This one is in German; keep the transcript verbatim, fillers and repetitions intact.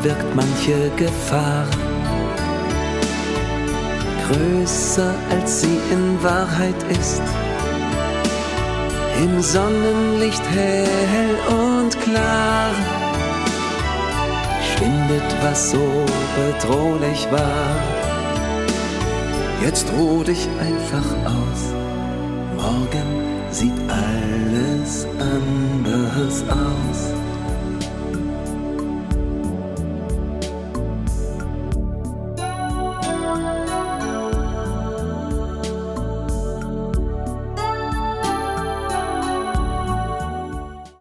wirkt manche Gefahr größer, als sie in Wahrheit ist. Im Sonnenlicht hell und klar schwindet, was so bedrohlich war. Jetzt ruh dich einfach aus, morgen sieht alles anders aus.